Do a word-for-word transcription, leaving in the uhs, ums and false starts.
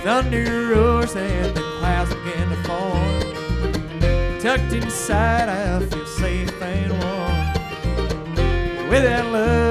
thunder roars and the clouds begin to form. Tucked inside, I feel safe and warm. With that love